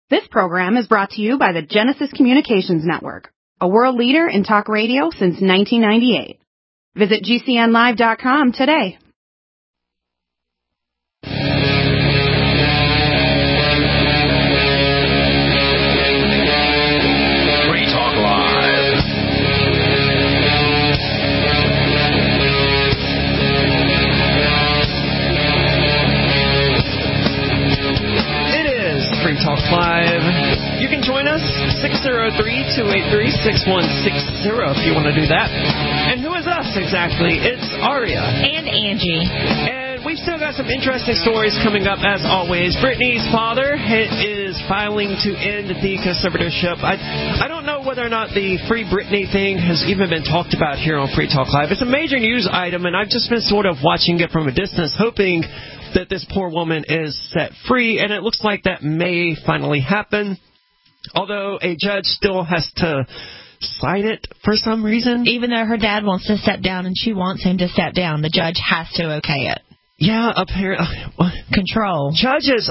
This program is brought to you by the Genesis Communications Network, a world leader in talk radio since 1998. Visit GCNlive.com today. Free Talk Live. It is Free Talk Live. You can join us, 603-283-6160 if you want to do that. And who is us exactly? It's Aria. And Angie. And we've still got some interesting stories coming up as always. Brittany's father is filing to end the conservatorship. I don't know whether or not the Free Britney thing has even been talked about here on Free Talk Live. It's a major news item, and I've just been sort of watching it from a distance, hoping that this poor woman is set free, and it looks like that may finally happen. Although a judge still has to sign it for some reason. Even though her dad wants to step down and she wants him to step down, the judge has to okay it. Yeah, apparently. Control. Judges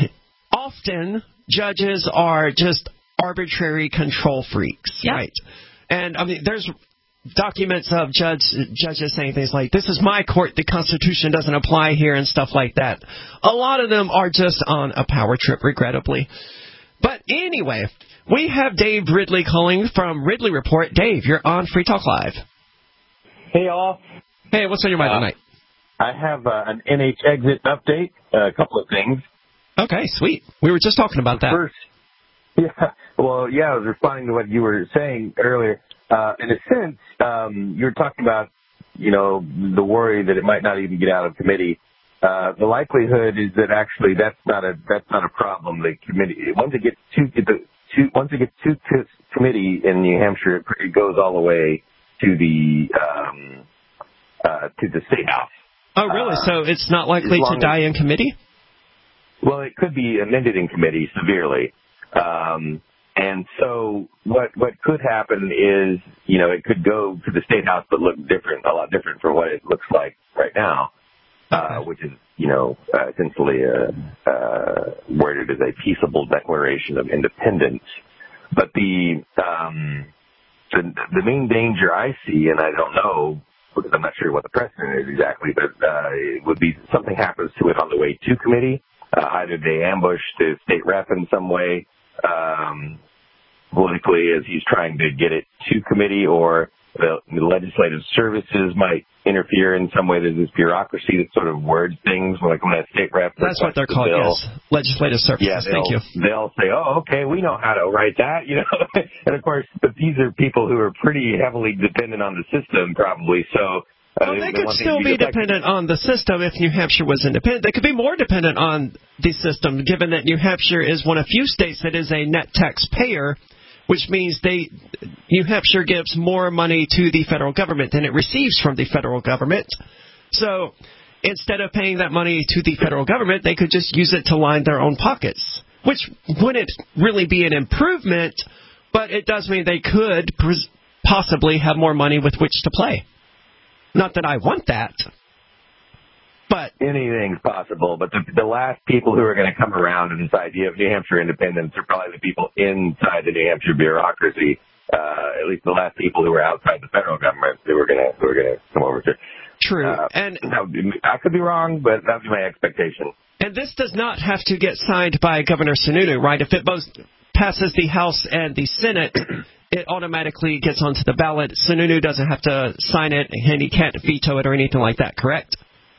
are just arbitrary control freaks, yep. Right? And, I mean, there's documents of judges saying things like, this is my court, the Constitution doesn't apply here, and stuff like that. A lot of them are just on a power trip, regrettably. But anyway, we have Dave Ridley calling from Ridley Report. Dave, you're on Free Talk Live. Hey, all. Hey, what's on your mind tonight? I have an NH exit update, a couple of things. Okay, sweet. We were just talking about that. First, I was responding to what you were saying earlier. In a sense, you were talking about, the worry that it might not even get out of committee. The likelihood is that actually that's not a problem. The committee, once it gets to committee in New Hampshire, it goes all the way to the state house. Oh, really? So it's not likely to die in committee? Well, it could be amended in committee severely. And so what could happen is, it could go to the state house but look different, a lot different from what it looks like right now. Which is, essentially worded as a peaceable declaration of independence. But the main danger I see, and I don't know, because I'm not sure what the precedent is exactly, but it would be something happens to it on the way to committee. Either they ambush the state rep in some way, politically as he's trying to get it to committee, or the legislative services might interfere in some way. There's this bureaucracy that sort of words things, like when a state rep... That's what they're called, yes. Legislative services, yeah, thank you. They'll say, oh, okay, we know how to write that, And, of course, but these are people who are pretty heavily dependent on the system, probably, so... Well, they could still be dependent on the system if New Hampshire was independent. They could be more dependent on the system, given that New Hampshire is one of few states that is a net taxpayer, which means New Hampshire gives more money to the federal government than it receives from the federal government. So instead of paying that money to the federal government, they could just use it to line their own pockets, which wouldn't really be an improvement, but it does mean they could possibly have more money with which to play. Not that I want that, but... Anything's possible, but the last people who are going to come around to this idea of New Hampshire independence are probably the people inside the New Hampshire bureaucracy, at least the last people who were outside the federal government who are going to come over to... True. And I could be wrong, but that would be my expectation. And this does not have to get signed by Governor Sununu, right? If it both passes the House and the Senate... it automatically gets onto the ballot. Sununu doesn't have to sign it, and he can't veto it or anything like that, correct?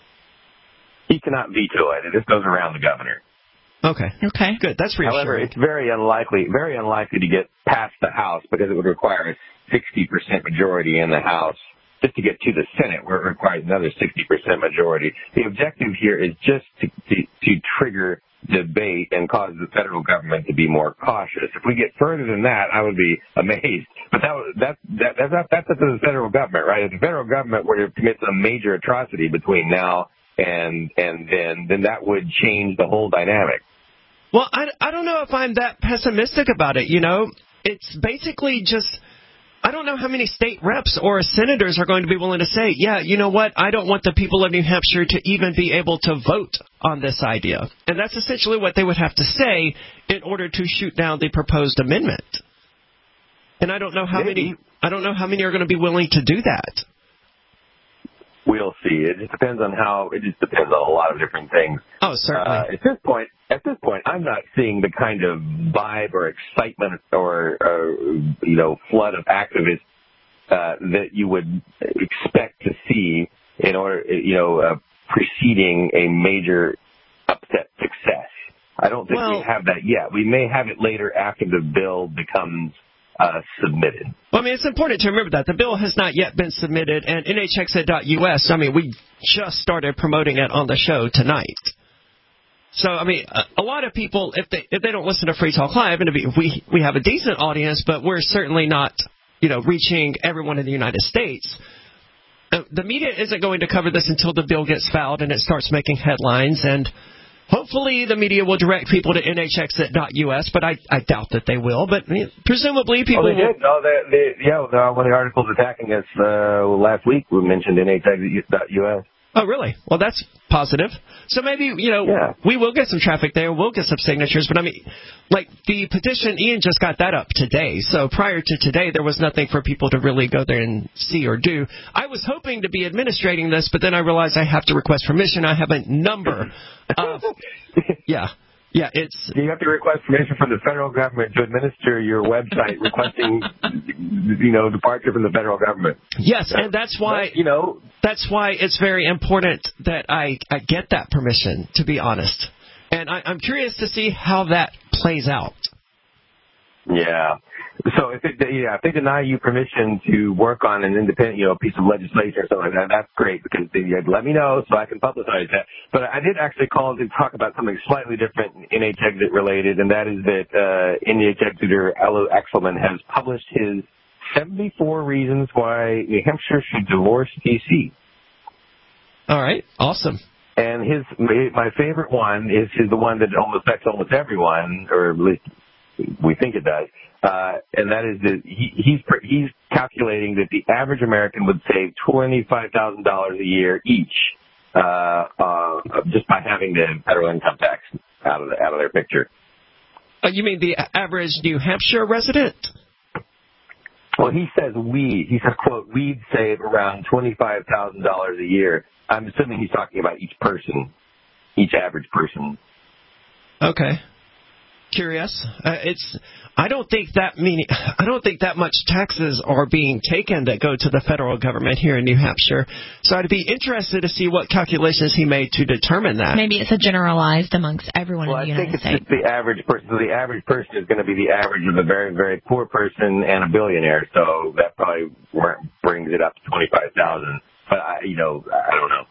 He cannot veto it. It just goes around the governor. Okay. Good. That's reassuring. However, it's very unlikely to get past the House because it would require a 60% majority in the House. Just to get to the Senate, where it requires another 60% majority. The objective here is just to trigger debate and cause the federal government to be more cautious. If we get further than that, I would be amazed. But that's up to the federal government, right? If the federal government were to commit some major atrocity between now and then that would change the whole dynamic. Well, I don't know if I'm that pessimistic about it. It's basically just I don't know how many state reps or senators are going to be willing to say, yeah, you know what, I don't want the people of New Hampshire to even be able to vote on this idea. And that's essentially what they would have to say in order to shoot down the proposed amendment. And I don't know how many are going to be willing to do that. We'll see. It just depends on a lot of different things. Oh, certainly. At this point, I'm not seeing the kind of vibe or excitement or flood of activists that you would expect to see in order, preceding a major upset success. I don't think we have that yet. We may have it later after the bill becomes submitted. Well, I mean, it's important to remember that the bill has not yet been submitted, and NHexit.us, I mean, we just started promoting it on the show tonight. So, I mean, a lot of people, if they don't listen to Free Talk Live, and we have a decent audience, but we're certainly not, reaching everyone in the United States. The media isn't going to cover this until the bill gets filed and it starts making headlines, and hopefully the media will direct people to NHexit.us, but I doubt that they will. But presumably people will. Did. No, one of the articles attacking us last week we mentioned NHexit.us. Oh, really? Well, that's positive. So maybe, we will get some traffic there. We'll get some signatures. But, I mean, like the petition, Ian just got that up today. So prior to today, there was nothing for people to really go there and see or do. I was hoping to be administrating this, but then I realized I have to request permission. I have a number of, Yeah, it's. You have to request permission from the federal government to administer your website requesting, departure from the federal government. Yes, and that's why, that's why it's very important that I get that permission, to be honest. And I'm curious to see how that plays out. Yeah. So if they deny you permission to work on an independent, piece of legislation or something like that, that's great because you had to let me know so I can publicize that. But I did actually call to talk about something slightly different, NHexit related, and that is that NHexiter Elo Exelman has published his 74 reasons why New Hampshire should divorce D.C. All right, awesome. And my favorite one is the one that affects almost everyone, or at least we think it does. And that is that he's calculating that the average American would save $25,000 a year each just by having the federal income tax out of their picture. You mean the average New Hampshire resident? Well, he says quote, we'd save around $25,000 a year. I'm assuming he's talking about each average person. Okay. Curious. I don't think that much taxes are being taken that go to the federal government here in New Hampshire. So I'd be interested to see what calculations he made to determine that. Maybe it's a generalized amongst everyone in the United States. I think it's just the average person. So the average person is going to be the average of a very, very poor person and a billionaire. So that probably brings it up to $25,000. But I don't know.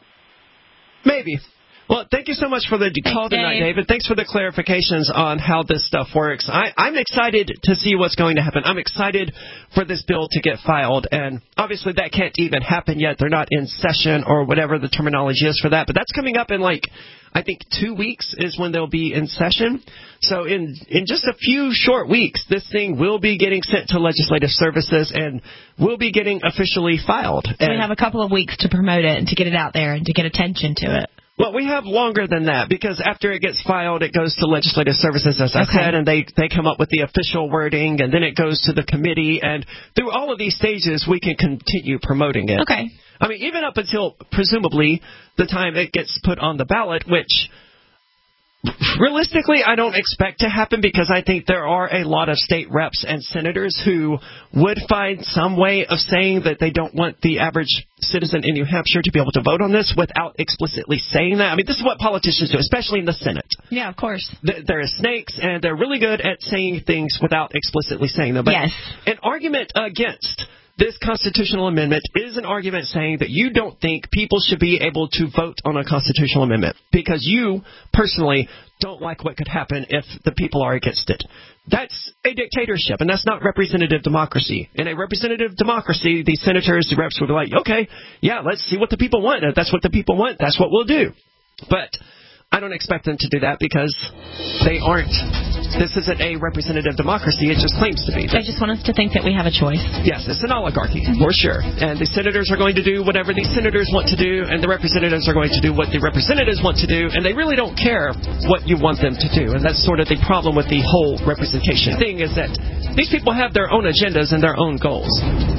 Maybe. Well, thank you so much for the call tonight, David. Thanks for the clarifications on how this stuff works. I'm excited to see what's going to happen. I'm excited for this bill to get filed, and obviously that can't even happen yet. They're not in session or whatever the terminology is for that, but that's coming up in I think 2 weeks is when they'll be in session. So in just a few short weeks, this thing will be getting sent to Legislative Services and will be getting officially filed. So we have a couple of weeks to promote it and to get it out there and to get attention to it. Well, we have longer than that because after it gets filed, it goes to Legislative Services, as I said, and they come up with the official wording, and then it goes to the committee. And through all of these stages, we can continue promoting it. Okay. I mean, even up until, presumably, the time it gets put on the ballot, which realistically I don't expect to happen because I think there are a lot of state reps and senators who would find some way of saying that they don't want the average citizen in New Hampshire to be able to vote on this without explicitly saying that. I mean, this is what politicians do, especially in the Senate. Yeah, of course. They're snakes, and they're really good at saying things without explicitly saying them. But yes. An argument against this constitutional amendment is an argument saying that you don't think people should be able to vote on a constitutional amendment because you personally don't like what could happen if the people are against it. That's a dictatorship, and that's not representative democracy. In a representative democracy, the senators, the reps would be like, okay, yeah, let's see what the people want. If that's what the people want, that's what we'll do. But I don't expect them to do that because they aren't. This isn't a representative democracy. It just claims to be. They just want us to think that we have a choice. Yes, it's an oligarchy, for sure. And the senators are going to do whatever the senators want to do, and the representatives are going to do what the representatives want to do, and they really don't care what you want them to do. And that's sort of the problem with the whole representation thing, is that these people have their own agendas and their own goals.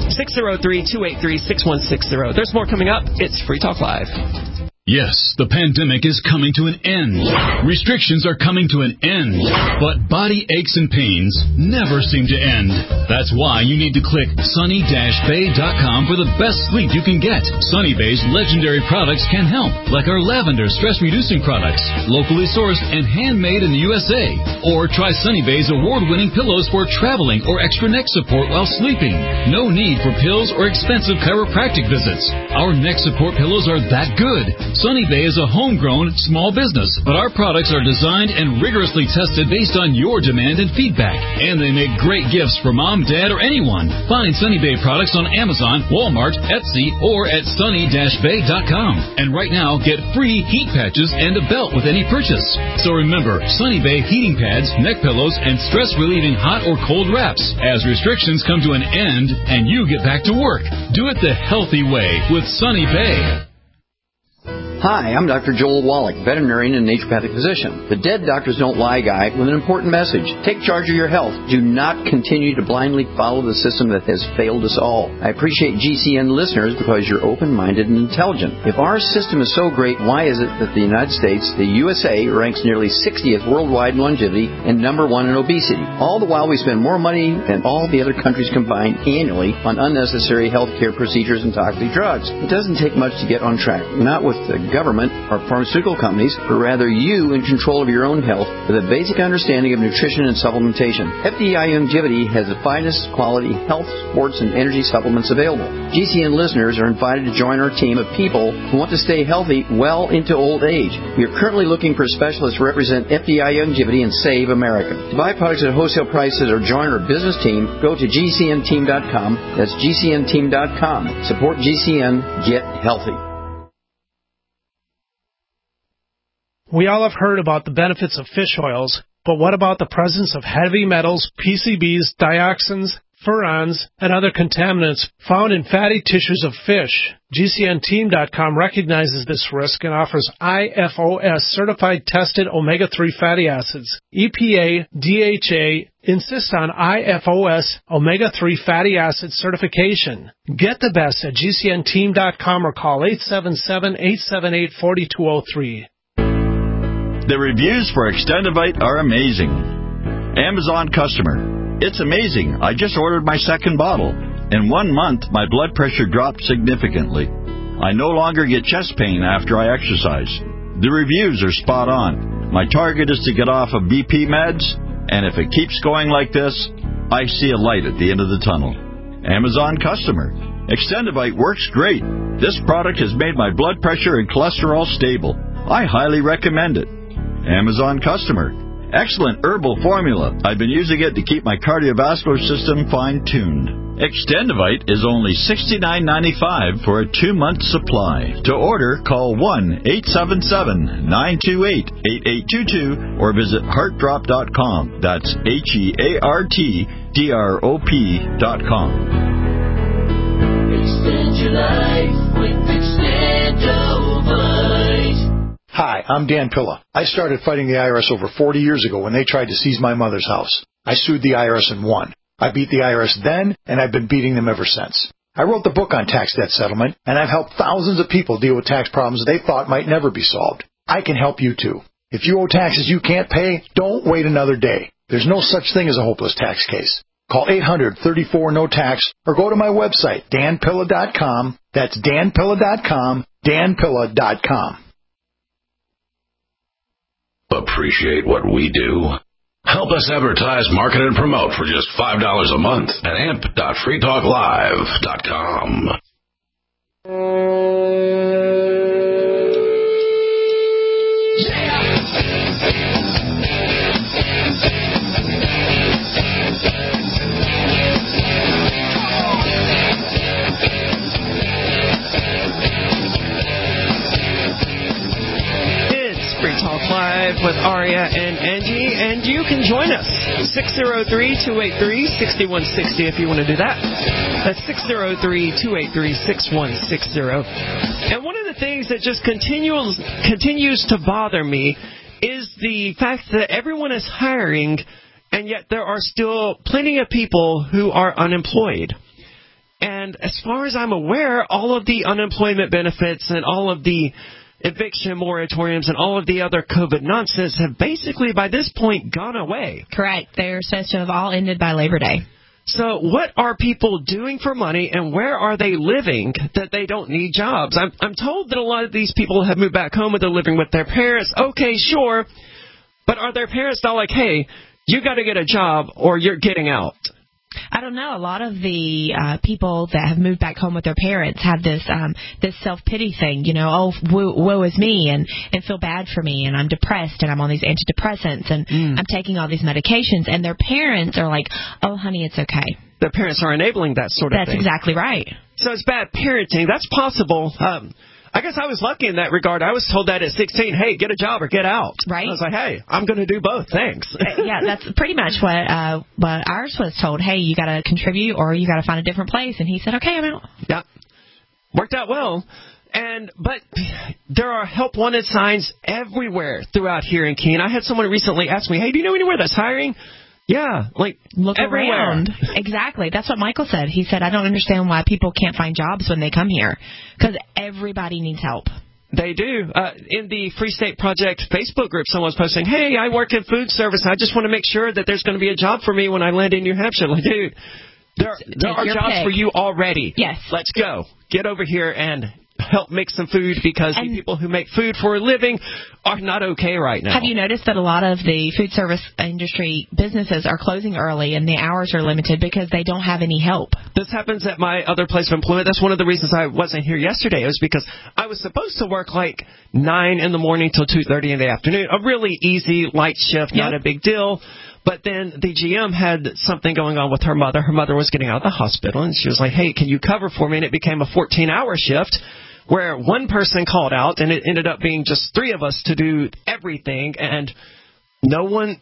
603-283-6160. There's more coming up. It's Free Talk Live. Yes, the pandemic is coming to an end. Restrictions are coming to an end. But body aches and pains never seem to end. That's why you need to click sunny-bay.com for the best sleep you can get. Sunny Bay's legendary products can help, like our lavender stress-reducing products, locally sourced and handmade in the USA. Or try Sunny Bay's award-winning pillows for traveling or extra neck support while sleeping. No need for pills or expensive chiropractic visits. Our neck support pillows are that good. Sunny Bay is a homegrown small business, but our products are designed and rigorously tested based on your demand and feedback. And they make great gifts for mom, dad, or anyone. Find Sunny Bay products on Amazon, Walmart, Etsy, or at sunny-bay.com. And right now, get free heat patches and a belt with any purchase. So remember, Sunny Bay heating pads, neck pillows, and stress-relieving hot or cold wraps. As restrictions come to an end and you get back to work, do it the healthy way with Sunny Bay. Hi, I'm Dr. Joel Wallach, veterinarian and naturopathic physician. The Dead Doctors Don't Lie guy with an important message. Take charge of your health. Do not continue to blindly follow the system that has failed us all. I appreciate GCN listeners because you're open-minded and intelligent. If our system is so great, why is it that the United States, the USA, ranks nearly 60th worldwide in longevity and number 1 in obesity? All the while we spend more money than all the other countries combined annually on unnecessary health care procedures and toxic drugs. It doesn't take much to get on track. Not with the government or pharmaceutical companies, but rather you in control of your own health with a basic understanding of nutrition and supplementation. FDI Longevity has the finest quality health, sports, and energy supplements available. GCN listeners are invited to join our team of people who want to stay healthy well into old age. We are currently looking for specialists to represent FDI Longevity and Save America. To buy products at wholesale prices or join our business team, go to GCNteam.com. That's GCNteam.com. Support GCN. Get healthy. We all have heard about the benefits of fish oils, but what about the presence of heavy metals, PCBs, dioxins, furans, and other contaminants found in fatty tissues of fish? GCNteam.com recognizes this risk and offers IFOS certified tested omega-3 fatty acids. EPA, DHA insist on IFOS omega-3 fatty acid certification. Get the best at GCNteam.com or call 877-878-4203. The reviews for Extendivite are amazing. Amazon customer. It's amazing. I just ordered my second bottle. In 1 month, my blood pressure dropped significantly. I no longer get chest pain after I exercise. The reviews are spot on. My target is to get off of BP meds, and if it keeps going like this, I see a light at the end of the tunnel. Amazon customer. Extendivite works great. This product has made my blood pressure and cholesterol stable. I highly recommend it. Amazon customer. Excellent herbal formula. I've been using it to keep my cardiovascular system fine-tuned. Extendivite is only $69.95 for a 2-month supply. To order, call 1-877-928-8822 or visit heartdrop.com. That's HEARTDROP.com. Extend your life with Extendovite. Hi, I'm Dan Pilla. I started fighting the IRS over 40 years ago when they tried to seize my mother's house. I sued the IRS and won. I beat the IRS then, and I've been beating them ever since. I wrote the book on tax debt settlement, and I've helped thousands of people deal with tax problems they thought might never be solved. I can help you too. If you owe taxes you can't pay, don't wait another day. There's no such thing as a hopeless tax case. Call 800-34-NO-TAX or go to my website, danpilla.com. That's danpilla.com, danpilla.com. Appreciate what we do? Help us advertise, market, and promote for just $5 a month at amp.freetalklive.com. It's Free Talk with Aria and Angie, and you can join us. 603-283-6160 if you want to do that. That's 603-283-6160. And one of the things that just continues to bother me is the fact that everyone is hiring, and yet there are still plenty of people who are unemployed. And as far as I'm aware, all of the unemployment benefits and all of the eviction moratoriums and all of the other COVID nonsense have basically by this point gone away. Correct. They're supposed to have all ended by Labor Day. So what are people doing for money, and where are they living that they don't need jobs? I'm told that a lot of these people have moved back home and they're living with their parents. Okay, sure. But are their parents not like, hey, you got to get a job or you're getting out? I don't know. A lot of the people that have moved back home with their parents have this self-pity thing, oh, woe is me, and feel bad for me, and I'm depressed, and I'm on these antidepressants, and I'm taking all these medications, and their parents are like, oh, honey, it's okay. Their parents are enabling that sort of thing. That's exactly right. So it's bad parenting. That's possible. I guess I was lucky in that regard. I was told that at 16, hey, get a job or get out. Right. I was like, hey, I'm going to do both. Thanks. Yeah, that's pretty much what ours was told. Hey, you got to contribute or you got to find a different place. And he said, okay, I'm out. Yeah. Worked out well. But there are help wanted signs everywhere throughout here in Keene. I had someone recently ask me, hey, do you know anywhere that's hiring? Yeah, like look everywhere. Around. Exactly. That's what Michael said. He said, I don't understand why people can't find jobs when they come here, because everybody needs help. They do. In the Free State Project Facebook group, someone's posting, hey, I work in food service. I just want to make sure that there's going to be a job for me when I land in New Hampshire. Like, dude, there are jobs for you already. Yes. Let's go. Get over here and help make some food, because the people who make food for a living are not okay right now. Have you noticed that a lot of the food service industry businesses are closing early and the hours are limited because they don't have any help? This happens at my other place of employment. That's one of the reasons I wasn't here yesterday. It was because I was supposed to work like 9 in the morning till 2:30 in the afternoon. A really easy, light shift, not a big deal. But then the GM had something going on with her mother. Her mother was getting out of the hospital, and she was like, hey, can you cover for me? And it became a 14-hour shift, where one person called out, and it ended up being just 3 of us to do everything, and no one,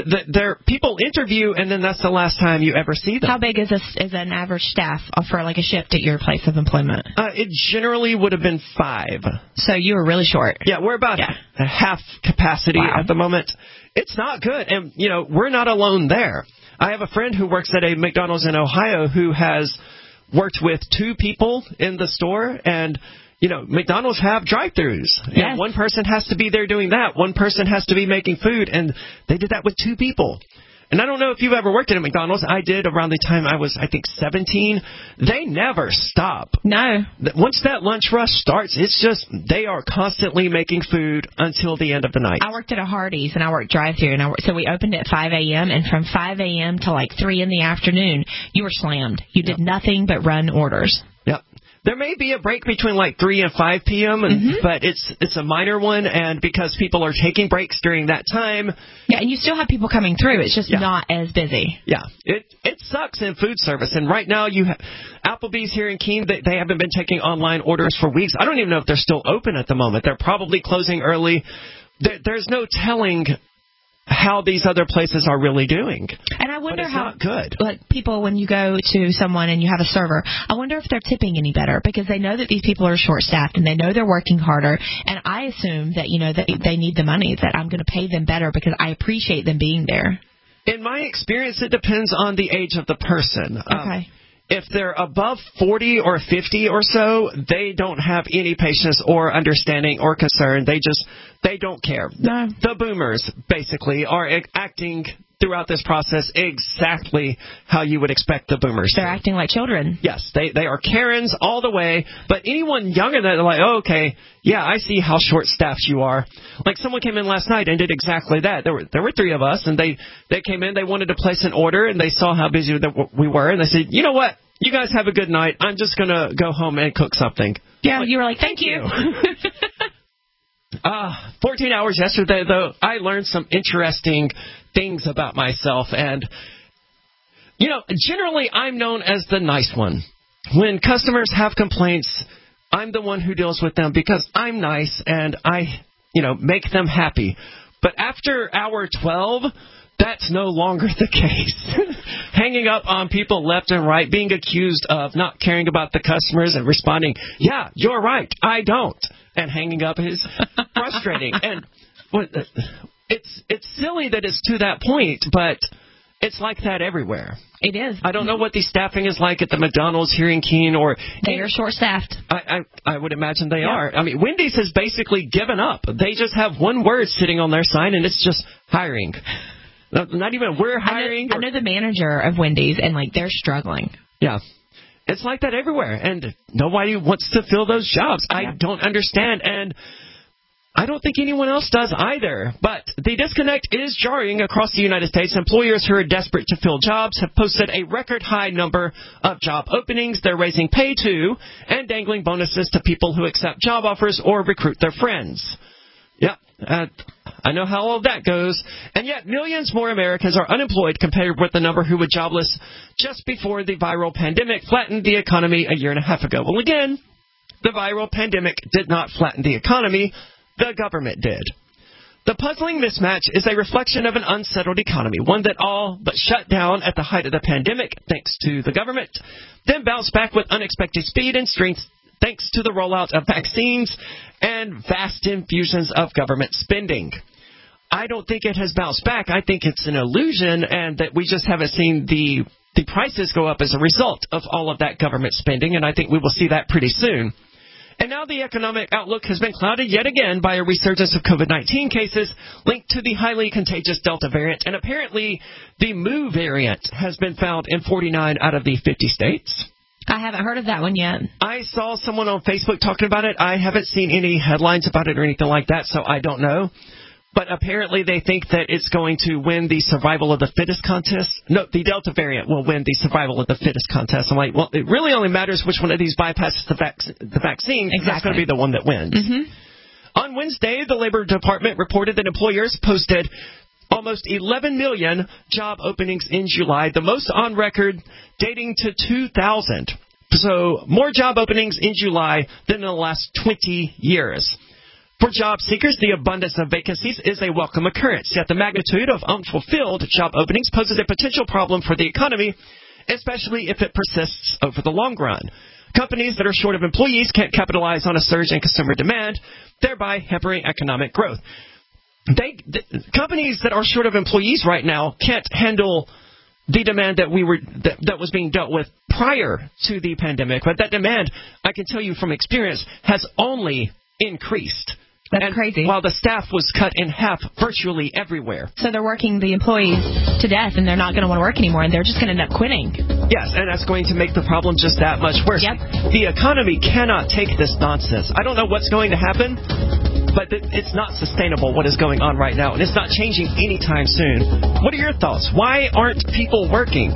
people interview, and then that's the last time you ever see them. How big is an average staff for like a shift at your place of employment? It generally would have been 5. So you were really short. Yeah, we're about half capacity at the moment. It's not good, and, we're not alone there. I have a friend who works at a McDonald's in Ohio who has worked with 2 people in the store, and McDonald's have drive-thrus. Yes. And one person has to be there doing that. One person has to be making food. And they did that with 2 people. And I don't know if you've ever worked at a McDonald's. I did around the time I was, 17. They never stop. No. Once that lunch rush starts, it's just they are constantly making food until the end of the night. I worked at a Hardee's, and I worked drive-thru. So we opened at 5 a.m., and from 5 a.m. to like 3 in the afternoon, you were slammed. You did nothing but run orders. Yep. There may be a break between like 3 and 5 p.m., but it's a minor one, and because people are taking breaks during that time. Yeah, and you still have people coming through. It's just not as busy. Yeah, it sucks in food service, and right now you have Applebee's here in Keene. They haven't been taking online orders for weeks. I don't even know if they're still open at the moment. They're probably closing early. There's no telling how these other places are really doing. And I wonder how not good. Like people, when you go to someone and you have a server, I wonder if they're tipping any better, because they know that these people are short-staffed and they know they're working harder. And I assume that, that they need the money, that I'm going to pay them better because I appreciate them being there. In my experience, it depends on the age of the person. Okay. If they're above 40 or 50 or so, they don't have any patience or understanding or concern. They don't care. No. The boomers, basically, are acting throughout this process exactly how you would expect the boomers They're acting like children. Yes, they are Karens all the way. But anyone younger than that, they're like, oh, okay, yeah, I see how short-staffed you are. Like someone came in last night and did exactly that. There were 3 of us, and they came in, they wanted to place an order, and they saw how busy we were, and they said, you know what? You guys have a good night. I'm just going to go home and cook something. Yeah, you were like, thank you. 14 hours yesterday, though, I learned some interesting things about myself. And, generally I'm known as the nice one. When customers have complaints, I'm the one who deals with them because I'm nice and I, make them happy. But after hour 12, that's no longer the case. Hanging up on people left and right, being accused of not caring about the customers and responding, yeah, you're right, I don't. And hanging up is frustrating. And it's silly that it's to that point, but it's like that everywhere. It is. I don't know what the staffing is like at the McDonald's here in Keene. They are short-staffed. I would imagine they are. I mean, Wendy's has basically given up. They just have one word sitting on their sign, and it's just hiring. Not even we're hiring. I know the manager of Wendy's, and, they're struggling. Yeah. It's like that everywhere, and nobody wants to fill those jobs. Yeah. I don't understand, and I don't think anyone else does either. But the disconnect is jarring across the United States. Employers who are desperate to fill jobs have posted a record high number of job openings. They're raising pay to and dangling bonuses to people who accept job offers or recruit their friends. Yeah, I know how all of that goes. And yet millions more Americans are unemployed compared with the number who were jobless just before the viral pandemic flattened the economy a year and a half ago. Well, again, the viral pandemic did not flatten the economy. The government did. The puzzling mismatch is a reflection of an unsettled economy, one that all but shut down at the height of the pandemic thanks to the government, then bounced back with unexpected speed and strength thanks to the rollout of vaccines and vast infusions of government spending. I don't think it has bounced back. I think it's an illusion and that we just haven't seen the prices go up as a result of all of that government spending, and I think we will see that pretty soon. And now the economic outlook has been clouded yet again by a resurgence of COVID-19 cases linked to the highly contagious Delta variant. And apparently the Mu variant has been found in 49 out of the 50 states. I haven't heard of that one yet. I saw someone on Facebook talking about it. I haven't seen any headlines about it or anything like that, so I don't know. But apparently they think that it's going to win the survival of the fittest contest. No, the Delta variant will win the survival of the fittest contest. I'm like, well, it really only matters which one of these bypasses the vaccine. Exactly. That's going to be the one that wins. Mm-hmm. On Wednesday, the Labor Department reported that employers posted almost 11 million job openings in July, the most on record dating to 2000. So more job openings in July than in the last 20 years. For job seekers, the abundance of vacancies is a welcome occurrence, yet the magnitude of unfulfilled job openings poses a potential problem for the economy, especially if it persists over the long run. Companies that are short of employees can't capitalize on a surge in consumer demand, thereby hampering economic growth. Companies that are short of employees right now can't handle the demand that was being dealt with prior to the pandemic, but that demand, I can tell you from experience, has only increased. That's crazy. While the staff was cut in half virtually everywhere. So they're working the employees to death, and they're not going to want to work anymore, and they're just going to end up quitting. Yes, and that's going to make the problem just that much worse. Yep. The economy cannot take this nonsense. I don't know what's going to happen, but it's not sustainable what is going on right now, and it's not changing anytime soon. What are your thoughts? Why aren't people working?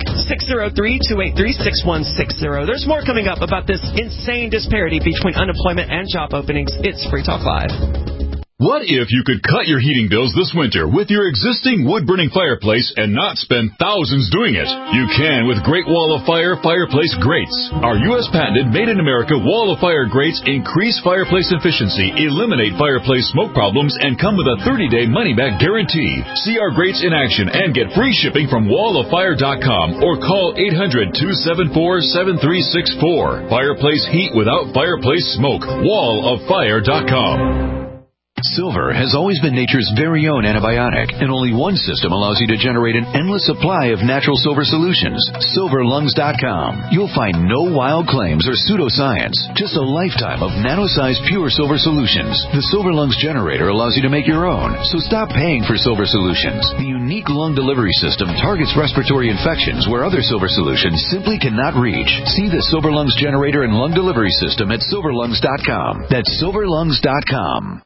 603-283-6160. There's more coming up about this insane disparity between unemployment and job openings. It's Free Talk Live. What if you could cut your heating bills this winter with your existing wood-burning fireplace and not spend thousands doing it? You can with Great Wall of Fire fireplace grates. Our U.S. patented made-in-America Wall of Fire grates increase fireplace efficiency, eliminate fireplace smoke problems, and come with a 30-day money-back guarantee. See our grates in action and get free shipping from walloffire.com or call 800-274-7364. Fireplace heat without fireplace smoke. walloffire.com. Silver has always been nature's very own antibiotic, and only one system allows you to generate an endless supply of natural silver solutions. SilverLungs.com. You'll find no wild claims or pseudoscience, just a lifetime of nano-sized pure silver solutions. The Silver Lungs generator allows you to make your own, so stop paying for silver solutions. The unique lung delivery system targets respiratory infections where other silver solutions simply cannot reach. See the Silver Lungs generator and lung delivery system at SilverLungs.com. That's SilverLungs.com.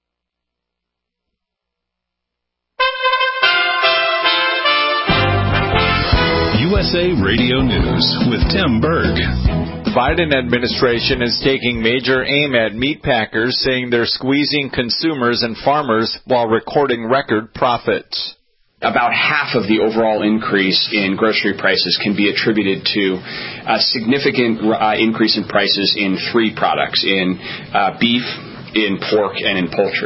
USA Radio News with Tim Berg. The Biden administration is taking major aim at meat packers, saying they're squeezing consumers and farmers while recording record profits. About half of the overall increase in grocery prices can be attributed to a significant increase in prices in three products, in beef, in pork, and in poultry.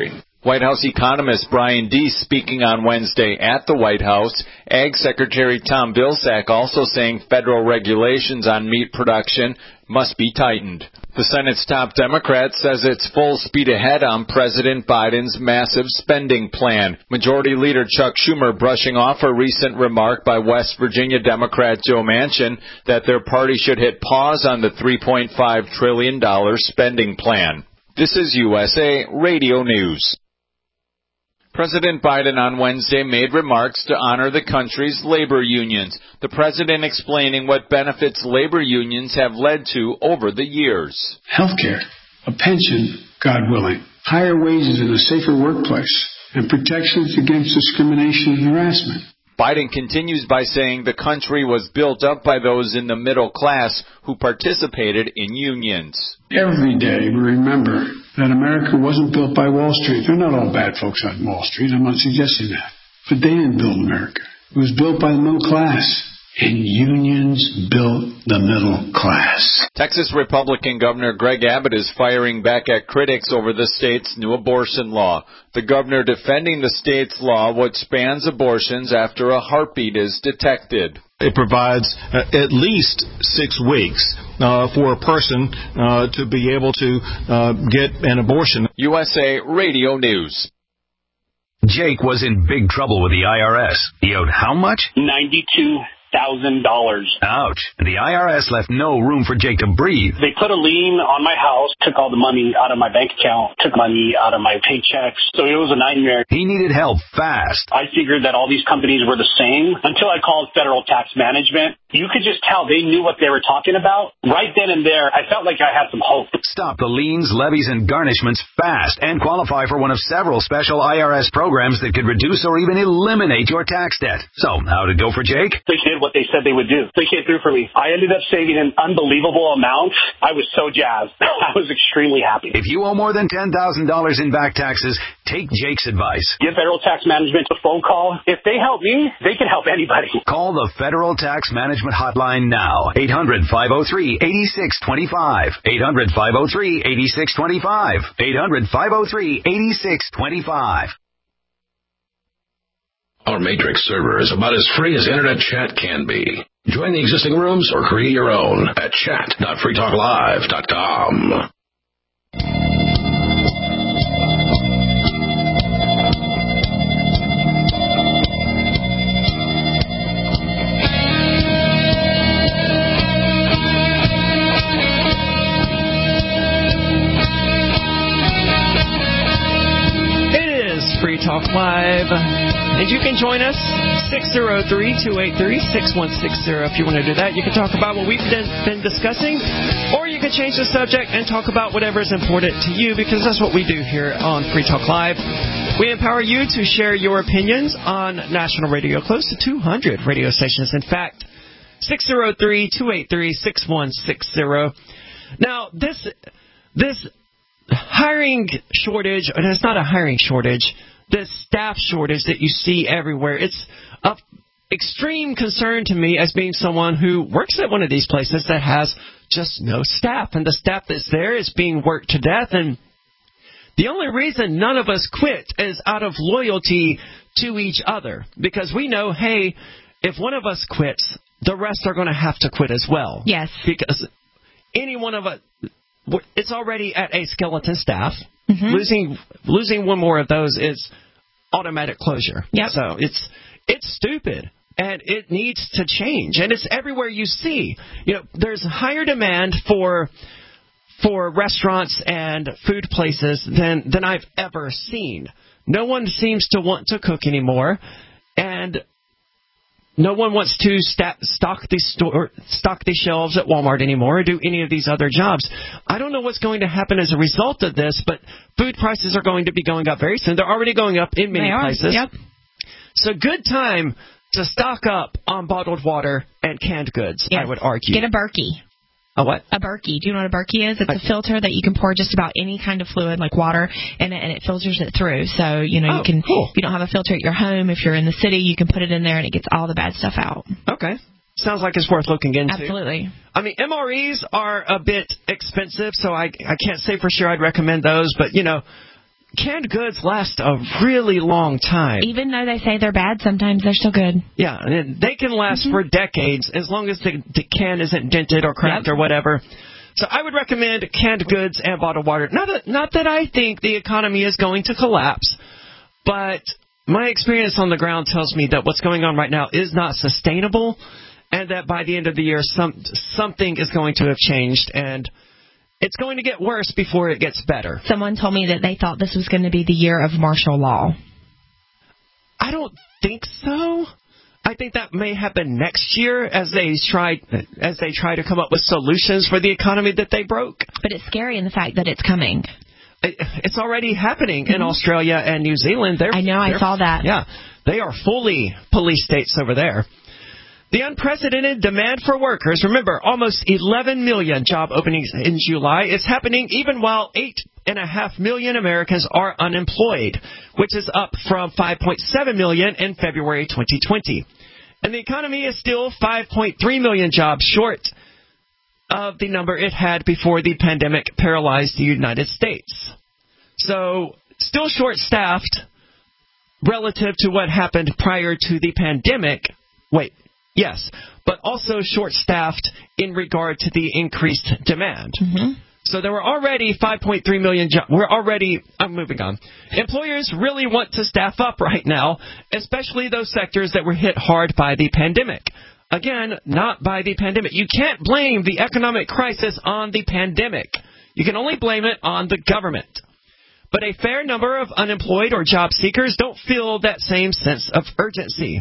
White House economist Brian Deese speaking on Wednesday at the White House. Ag Secretary Tom Vilsack also saying federal regulations on meat production must be tightened. The Senate's top Democrat says it's full speed ahead on President Biden's massive spending plan. Majority Leader Chuck Schumer brushing off a recent remark by West Virginia Democrat Joe Manchin that their party should hit pause on the $3.5 trillion spending plan. This is USA Radio News. President Biden on Wednesday made remarks to honor the country's labor unions, the president explaining what benefits labor unions have led to over the years. Healthcare, a pension, God willing, higher wages and a safer workplace, and protections against discrimination and harassment. Biden continues by saying the country was built up by those in the middle class who participated in unions. Every day we remember that America wasn't built by Wall Street. They're not all bad folks on Wall Street. I'm not suggesting that. But they didn't build America. It was built by the middle class. And unions built the middle class. Texas Republican Governor Greg Abbott is firing back at critics over the state's new abortion law. The governor defending the state's law, which bans abortions after a heartbeat is detected. It provides at least 6 weeks for a person to be able to get an abortion. USA Radio News. Jake was in big trouble with the IRS. He owed how much? $92,000. Ouch. The IRS left no room for Jake to breathe. They put a lien on my house, took all the money out of my bank account, took money out of my paychecks. So it was a nightmare. He needed help fast. I figured that all these companies were the same until I called Federal Tax Management. You could just tell they knew what they were talking about. Right then and there, I felt like I had some hope. Stop the liens, levies, and garnishments fast and qualify for one of several special IRS programs that could reduce or even eliminate your tax debt. So, how'd it go for Jake? They did what they said they would do. They came through for me. I ended up saving an unbelievable amount. I was so jazzed. I was extremely happy. If you owe more than $10,000 in back taxes, take Jake's advice. Give Federal Tax Management a phone call. If they help me, they can help anybody. Call the Federal Tax Management Hotline now. 800-503-8625. 800-503-8625. 800-503-8625. Our Matrix server is about as free as internet chat can be. Join the existing rooms or create your own at chat.freetalklive.com. Free Talk Live. And you can join us, 603-283-6160. If you want to do that, you can talk about what we've been discussing, or you can change the subject and talk about whatever is important to you, because that's what we do here on Free Talk Live. We empower you to share your opinions on national radio, close to 200 radio stations. In fact, 603-283-6160. Now, this hiring shortage, and it's not a hiring shortage, this staff shortage that you see everywhere, it's of extreme concern to me as being someone who works at one of these places that has just no staff. And the staff that's there is being worked to death. And the only reason none of us quit is out of loyalty to each other. Because we know, hey, if one of us quits, the rest are going to have to quit as well. Yes. Because any one of us, it's already at a skeleton staff. Mm-hmm. Losing one more of those is automatic closure. Yep. So it's stupid, and it needs to change. And it's everywhere you see. You know, there's higher demand for restaurants and food places than I've ever seen. No one seems to want to cook anymore, and no one wants to stock the shelves at Walmart anymore or do any of these other jobs. I don't know what's going to happen as a result of this, but food prices are going to be going up very soon. They're already going up in many places. Yep. So good time to stock up on bottled water and canned goods, yes. I would argue. Get a Berkey. A what? A Berkey. Do you know what a Berkey is? It's a filter that you can pour just about any kind of fluid, like water, and it filters it through. So, you know, you can, cool. If you don't have a filter at your home, if you're in the city, you can put it in there and it gets all the bad stuff out. Okay. Sounds like it's worth looking into. Absolutely. I mean, MREs are a bit expensive, so I can't say for sure I'd recommend those, but, you know, canned goods last a really long time. Even though they say they're bad, sometimes they're still good. Yeah, and they can last for decades as long as the can isn't dented or cracked or whatever. So I would recommend canned goods and bottled water. Not that I think the economy is going to collapse, but my experience on the ground tells me that what's going on right now is not sustainable, and that by the end of the year, something is going to have changed, and it's going to get worse before it gets better. Someone told me that they thought this was going to be the year of martial law. I don't think so. I think that may happen next year as they try to come up with solutions for the economy that they broke. But it's scary in the fact that it's coming. It's already happening in Australia and New Zealand. I saw that. Yeah, they are fully police states over there. The unprecedented demand for workers, remember, almost 11 million job openings in July, is happening even while 8.5 million Americans are unemployed, which is up from 5.7 million in February 2020. And the economy is still 5.3 million jobs short of the number it had before the pandemic paralyzed the United States. So, still short-staffed relative to what happened prior to the pandemic. Yes, but also short-staffed in regard to the increased demand. So there were already 5.3 million jobs. I'm moving on. Employers really want to staff up right now, especially those sectors that were hit hard by the pandemic. Again, not by the pandemic. You can't blame the economic crisis on the pandemic. You can only blame it on the government. But a fair number of unemployed or job seekers don't feel that same sense of urgency.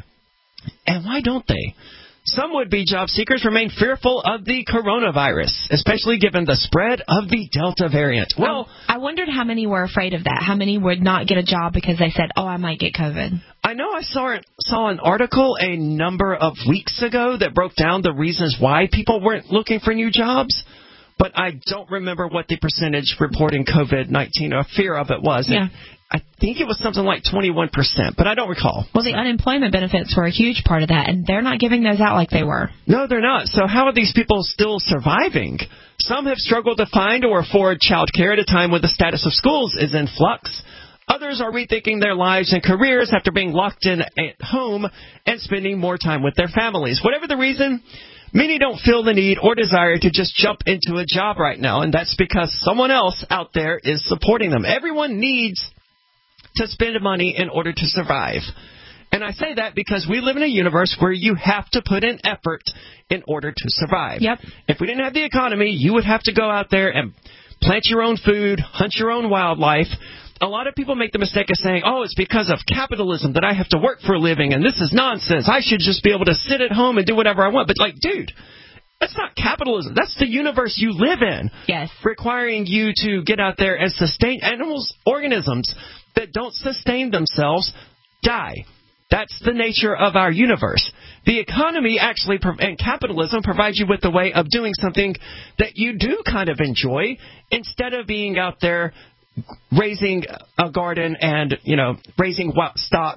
And why don't they? Some would-be job seekers remain fearful of the coronavirus, especially given the spread of the Delta variant. Well, I wondered how many were afraid of that. How many would not get a job because they said, I might get COVID. I know I saw an article a number of weeks ago that broke down the reasons why people weren't looking for new jobs, but I don't remember what the percentage reporting COVID-19 or fear of it was. Yeah. I think it was something like 21%, but I don't recall. Well, the unemployment benefits were a huge part of that, and they're not giving those out like they were. No, they're not. So how are these people still surviving? Some have struggled to find or afford child care at a time when the status of schools is in flux. Others are rethinking their lives and careers after being locked in at home and spending more time with their families. Whatever the reason, many don't feel the need or desire to just jump into a job right now, and that's because someone else out there is supporting them. Everyone needs to spend money in order to survive. And I say that because we live in a universe where you have to put in effort in order to survive. Yep. If we didn't have the economy, you would have to go out there and plant your own food, hunt your own wildlife. A lot of people make the mistake of saying, it's because of capitalism that I have to work for a living, and this is nonsense. I should just be able to sit at home and do whatever I want. But, dude, that's not capitalism. That's the universe you live in. Yes. Requiring you to get out there and sustain animals, organisms that don't sustain themselves die. That's the nature of our universe. The economy actually and capitalism provides you with a way of doing something that you do kind of enjoy instead of being out there raising a garden and, raising stock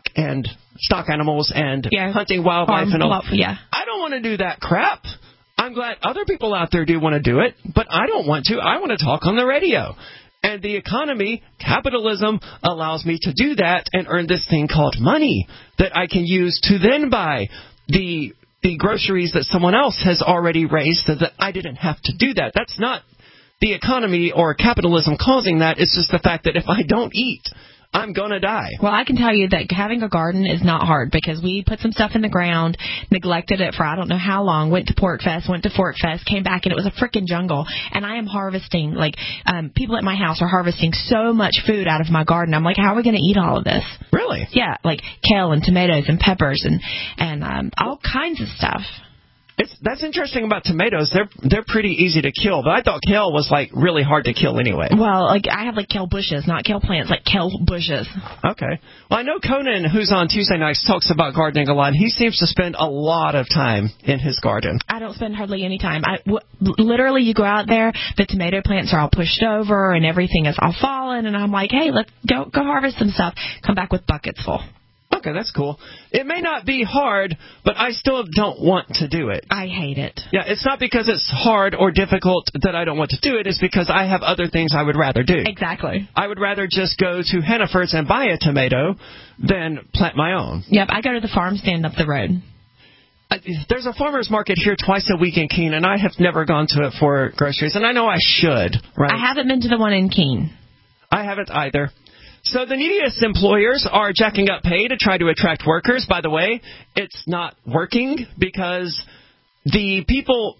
animals and hunting wildlife and all. Yeah. I don't want to do that crap. I'm glad other people out there do want to do it, but I don't want to. I want to talk on the radio. And the economy, capitalism, allows me to do that and earn this thing called money that I can use to then buy the groceries that someone else has already raised so that I didn't have to do that. That's not the economy or capitalism causing that. It's just the fact that if I don't eat, I'm going to die. Well, I can tell you that having a garden is not hard because we put some stuff in the ground, neglected it for I don't know how long, went to Pork Fest, came back, and it was a freaking jungle. And I am harvesting, people at my house are harvesting so much food out of my garden. I'm like, how are we going to eat all of this? Really? Yeah, like kale and tomatoes and peppers and all kinds of stuff. That's interesting about tomatoes. They're pretty easy to kill, but I thought kale was really hard to kill anyway. Well, I have kale bushes, not kale plants, kale bushes. Okay. Well, I know Conan, who's on Tuesday nights, talks about gardening a lot. He seems to spend a lot of time in his garden. I don't spend hardly any time. Literally, you go out there, the tomato plants are all pushed over and everything is all fallen, and I'm like, hey, let's go harvest some stuff. Come back with buckets full. Okay, that's cool. It may not be hard, but I still don't want to do it. I hate it. Yeah, it's not because it's hard or difficult that I don't want to do it. It's because I have other things I would rather do. Exactly. I would rather just go to Hannaford's and buy a tomato than plant my own. Yep, I go to the farm stand up the road. There's a farmer's market here twice a week in Keene, and I have never gone to it for groceries, and I know I should, right? I haven't been to the one in Keene. I haven't either. So the neediest employers are jacking up pay to try to attract workers. By the way, it's not working because the people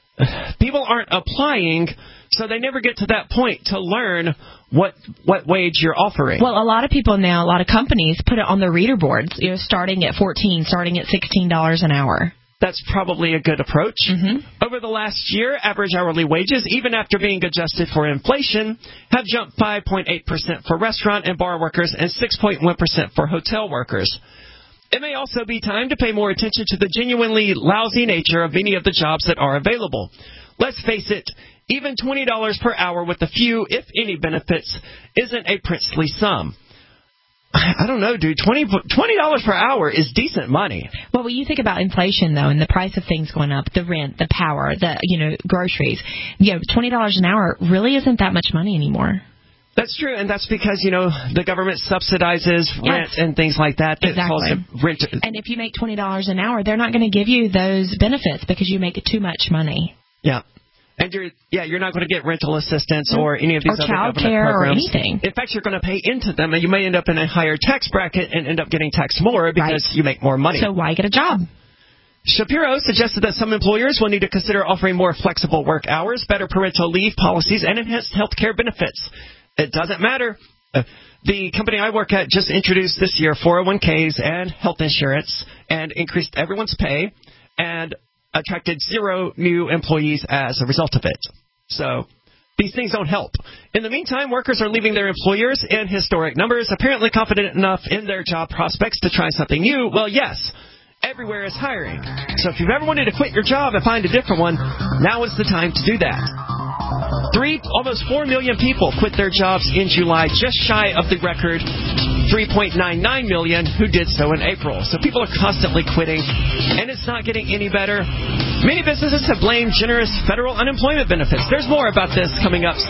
aren't applying, so they never get to that point to learn what wage you're offering. Well, a lot of people now, a lot of companies put it on their reader boards, starting at $14, starting at $16 an hour. That's probably a good approach. Mm-hmm. Over the last year, average hourly wages, even after being adjusted for inflation, have jumped 5.8% for restaurant and bar workers and 6.1% for hotel workers. It may also be time to pay more attention to the genuinely lousy nature of many of the jobs that are available. Let's face it, even $20 per hour with a few, if any, benefits isn't a princely sum. I don't know, dude. $20 per hour is decent money. Well, when you think about inflation, though, and the price of things going up, the rent, the power, the groceries, $20 an hour really isn't that much money anymore. That's true, and that's because, the government subsidizes rent and things like that. Exactly. Rent. And if you make $20 an hour, they're not going to give you those benefits because you make too much money. Yeah. And you're not going to get rental assistance or any of these other government programs. Or anything. In fact, you're going to pay into them, and you may end up in a higher tax bracket and end up getting taxed more because you make more money. So why get a job? Shapiro suggested that some employers will need to consider offering more flexible work hours, better parental leave policies, and enhanced health care benefits. It doesn't matter. The company I work at just introduced this year 401ks and health insurance and increased everyone's pay and attracted 0 new employees as a result of it. So these things don't help. In the meantime, workers are leaving their employers in historic numbers, apparently confident enough in their job prospects to try something new. Well, yes, everywhere is hiring. So if you've ever wanted to quit your job and find a different one, now is the time to do that. Almost 4 million people quit their jobs in July, just shy of the record 3.99 million who did so in April. So people are constantly quitting, and it's not getting any better. Many businesses have blamed generous federal unemployment benefits. There's more about this coming up,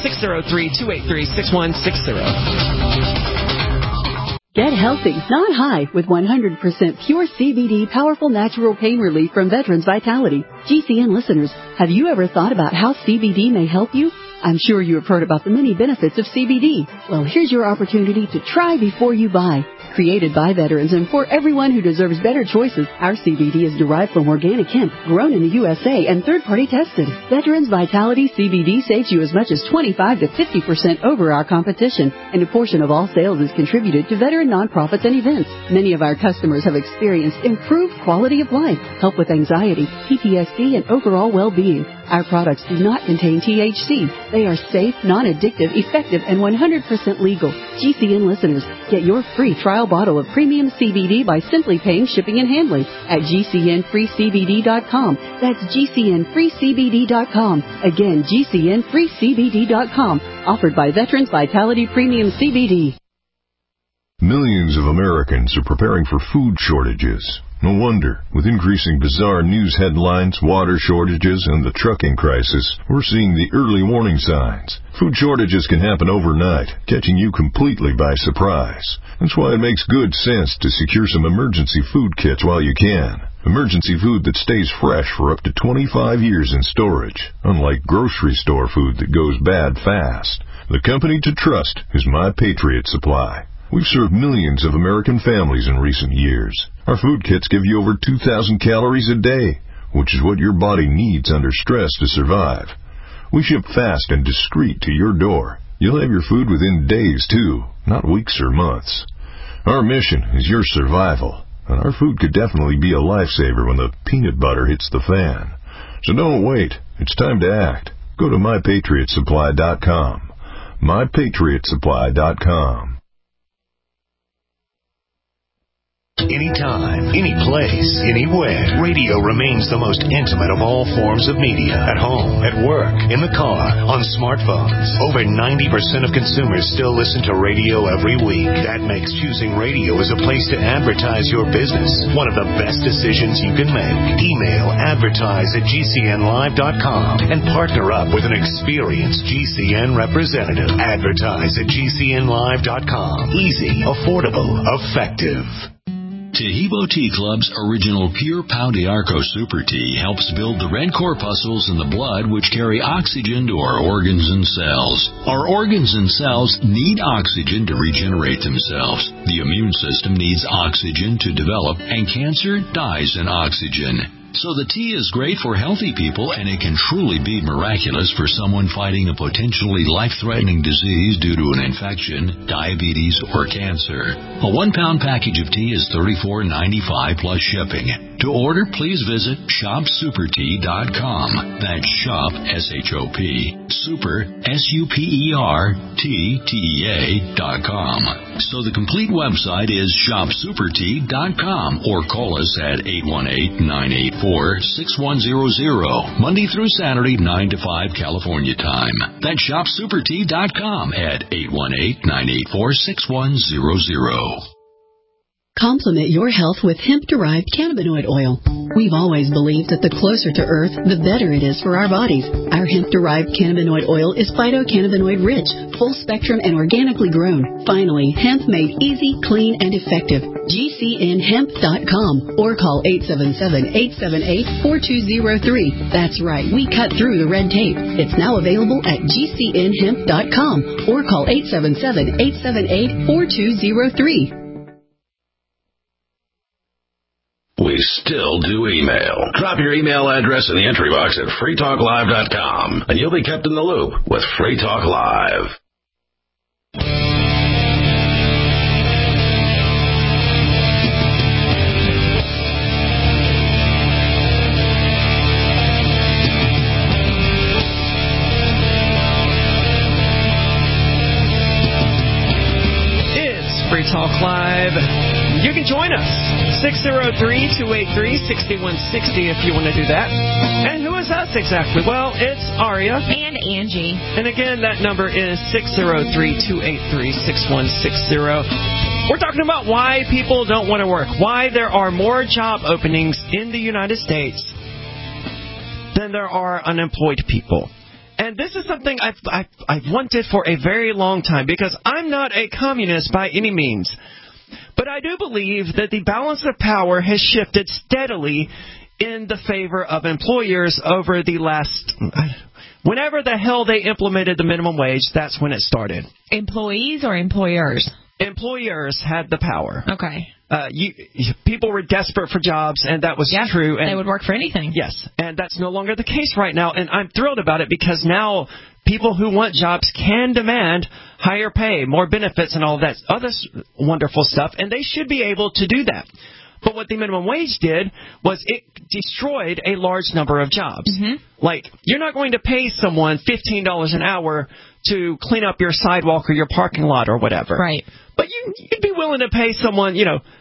603-283-6160. Get healthy, not high, with 100% pure CBD powerful natural pain relief from Veterans Vitality. GCN listeners, have you ever thought about how CBD may help you? I'm sure you have heard about the many benefits of CBD. Well, here's your opportunity to try before you buy. Created by veterans and for everyone who deserves better choices, our CBD is derived from organic hemp, grown in the USA, and third-party tested. Veterans Vitality CBD saves you as much as 25 to 50% over our competition, and a portion of all sales is contributed to veteran nonprofits and events. Many of our customers have experienced improved quality of life, help with anxiety, PTSD, and overall well-being. Our products do not contain THC. They are safe, non-addictive, effective, and 100% legal. GCN listeners, get your free trial bottle of premium CBD by simply paying shipping and handling at GCNFreeCBD.com. That's GCNFreeCBD.com. Again, GCNFreeCBD.com. Offered by Veterans Vitality Premium CBD. Millions of Americans are preparing for food shortages. No wonder, with increasing bizarre news headlines, water shortages, and the trucking crisis, we're seeing the early warning signs. Food shortages can happen overnight, catching you completely by surprise. That's why it makes good sense to secure some emergency food kits while you can. Emergency food that stays fresh for up to 25 years in storage, unlike grocery store food that goes bad fast. The company to trust is My Patriot Supply. We've served millions of American families in recent years. Our food kits give you over 2,000 calories a day, which is what your body needs under stress to survive. We ship fast and discreet to your door. You'll have your food within days, too, not weeks or months. Our mission is your survival, and our food could definitely be a lifesaver when the peanut butter hits the fan. So don't wait. It's time to act. Go to MyPatriotSupply.com. MyPatriotSupply.com. anytime, any place, anywhere. Radio remains the most intimate of all forms of media. At home, at work, in the car, on smartphones. Over 90% of consumers still listen to radio every week. That makes choosing radio as a place to advertise your business one of the best decisions you can make. Email advertise@gcnlive.com and partner up with an experienced GCN representative. Advertise at GCNlive.com. Easy, affordable, effective. Taheebo Tea Club's original Pure Pau d'Arco Super Tea helps build the red corpuscles in the blood which carry oxygen to our organs and cells. Our organs and cells need oxygen to regenerate themselves. The immune system needs oxygen to develop, and cancer dies in oxygen. So the tea is great for healthy people, and it can truly be miraculous for someone fighting a potentially life-threatening disease due to an infection, diabetes, or cancer. A 1-pound package of tea is $34.95 plus shipping. To order, please visit shopsupertea.com. That's shop, S-H-O-P, super, SUPERTTEA.com. So the complete website is shopsupertea.com, or call us at 818-984-6100, Monday through Saturday, 9 to 5 California time. That's shopsupertea.com at 818-984-6100. Complement your health with hemp-derived cannabinoid oil. We've always believed that the closer to Earth, the better it is for our bodies. Our hemp-derived cannabinoid oil is phytocannabinoid-rich, full-spectrum, and organically grown. Finally, hemp made easy, clean, and effective. GCNhemp.com or call 877-878-4203. That's right, we cut through the red tape. It's now available at GCNhemp.com or call 877-878-4203. We still do email. Drop your email address in the entry box at freetalklive.com, and you'll be kept in the loop with Free Talk Live. It's Free Talk Live. You can join us, 603-283-6160 if you want to do that. And who is us exactly? Well, it's Aria. And Angie. And again, that number is 603-283-6160. We're talking about why people don't want to work, why there are more job openings in the United States than there are unemployed people. And this is something I've wanted for a very long time, because I'm not a communist by any means. But I do believe that the balance of power has shifted steadily in the favor of employers over the last... Whenever the hell they implemented the minimum wage, that's when it started. Employees or employers? Employers had the power. Okay. People were desperate for jobs, and that was true. And they would work for anything. Yes, and that's no longer the case right now, and I'm thrilled about it, because now people who want jobs can demand higher pay, more benefits, and all that other wonderful stuff, and they should be able to do that. But what the minimum wage did was it destroyed a large number of jobs. Mm-hmm. Like, you're not going to pay someone $15 an hour to clean up your sidewalk or your parking lot or whatever. Right. But you'd be willing to pay someone,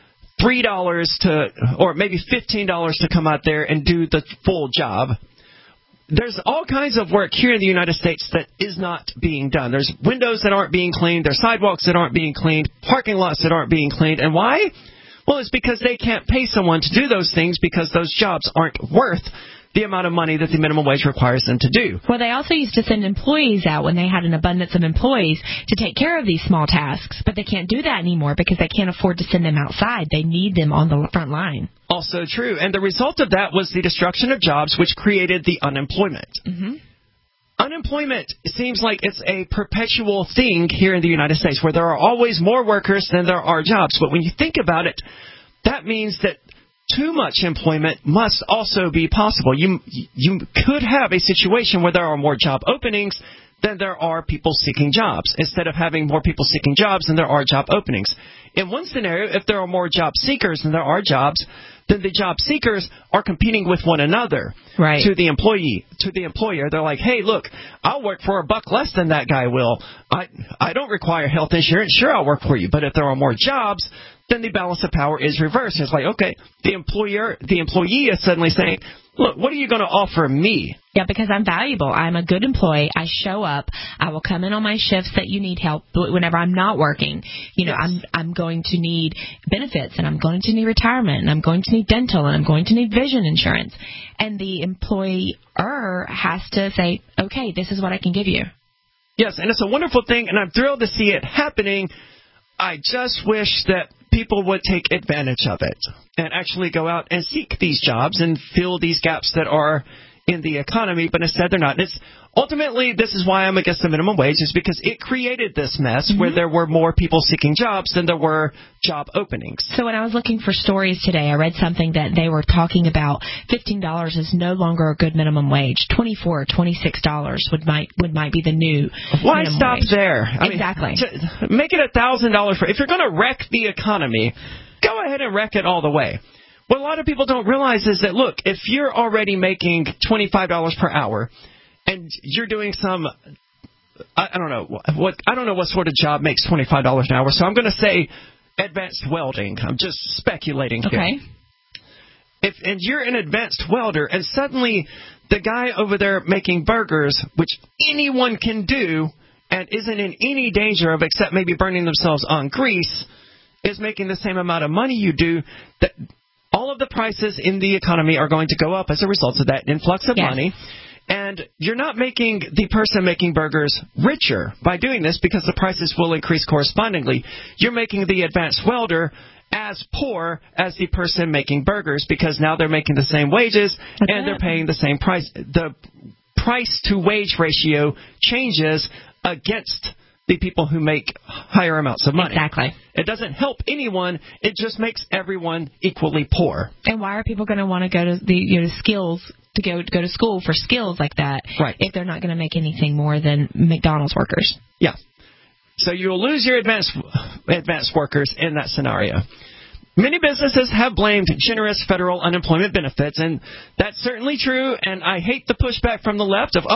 $3 or maybe $15 to come out there and do the full job. There's all kinds of work here in the United States that is not being done. There's windows that aren't being cleaned. There's sidewalks that aren't being cleaned. Parking lots that aren't being cleaned. And why? Well, it's because they can't pay someone to do those things, because those jobs aren't worth the amount of money that the minimum wage requires them to do. Well, they also used to send employees out when they had an abundance of employees to take care of these small tasks, but they can't do that anymore because they can't afford to send them outside. They need them on the front line. Also true. And the result of that was the destruction of jobs, which created the unemployment. Mm-hmm. Unemployment seems like it's a perpetual thing here in the United States, where there are always more workers than there are jobs. But when you think about it, that means that too much employment must also be possible. You could have a situation where there are more job openings than there are people seeking jobs, instead of having more people seeking jobs than there are job openings. In one scenario, if there are more job seekers than there are jobs, then the job seekers are competing with one another. Right. To the employer. They're like, hey, look, I'll work for $1 less than that guy will. I don't require health insurance. Sure, I'll work for you. But if there are more jobs, then the balance of power is reversed. It's like, okay, the employee is suddenly saying, look, what are you going to offer me? Yeah, because I'm valuable. I'm a good employee. I show up. I will come in on my shifts that you need help whenever I'm not working. You know, Yes. I'm going to need benefits, and I'm going to need retirement, and I'm going to need dental, and I'm going to need vision insurance. And the employer has to say, okay, this is what I can give you. Yes, and it's a wonderful thing, and I'm thrilled to see it happening. I just wish that people would take advantage of it and actually go out and seek these jobs and fill these gaps that are in the economy, but instead they're not. Ultimately, this is why I'm against the minimum wage, is because it created this mess where there were more people seeking jobs than there were job openings. So when I was looking for stories today, I read something that they were talking about $15 is no longer a good minimum wage. $24 or $26 might be the new Why minimum stop wage. there? Exactly. Make it $1,000 if you're going to wreck the economy, go ahead and wreck it all the way. What a lot of people don't realize is that, look, if you're already making $25 per hour and you're doing some, I don't know what sort of job makes $25 an hour, so I'm going to say advanced welding. I'm just speculating here. Okay. And you're an advanced welder, and suddenly the guy over there making burgers, which anyone can do and isn't in any danger of except maybe burning themselves on grease, is making the same amount of money you do, that all of the prices in the economy are going to go up as a result of that influx of money. And you're not making the person making burgers richer by doing this, because the prices will increase correspondingly. You're making the advanced welder as poor as the person making burgers, because now they're making the same wages and they're paying the same price. The price to wage ratio changes against the people who make higher amounts of money. Exactly. It doesn't help anyone. It just makes everyone equally poor. And why are people going to want to go to the skills to go to school for skills like that if they're not going to make anything more than McDonald's workers? Yeah. So you'll lose your advanced workers in that scenario. Many businesses have blamed generous federal unemployment benefits, and that's certainly true. And I hate the pushback from the left of,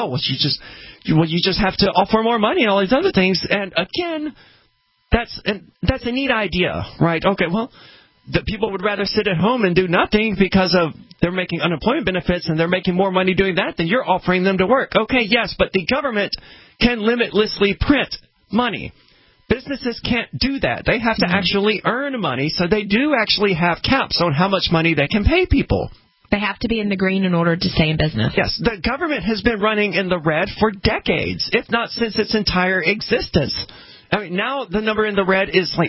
you just have to offer more money and all these other things. And again, that's a neat idea, right? Okay, well, the people would rather sit at home and do nothing because of they're making unemployment benefits and they're making more money doing that than you're offering them to work. Okay, yes, but the government can limitlessly print money. Businesses can't do that. They have to actually earn money, so they do actually have caps on how much money they can pay people. They have to be in the green in order to stay in business. Yes, the government has been running in the red for decades, if not since its entire existence. I mean, now the number in the red is like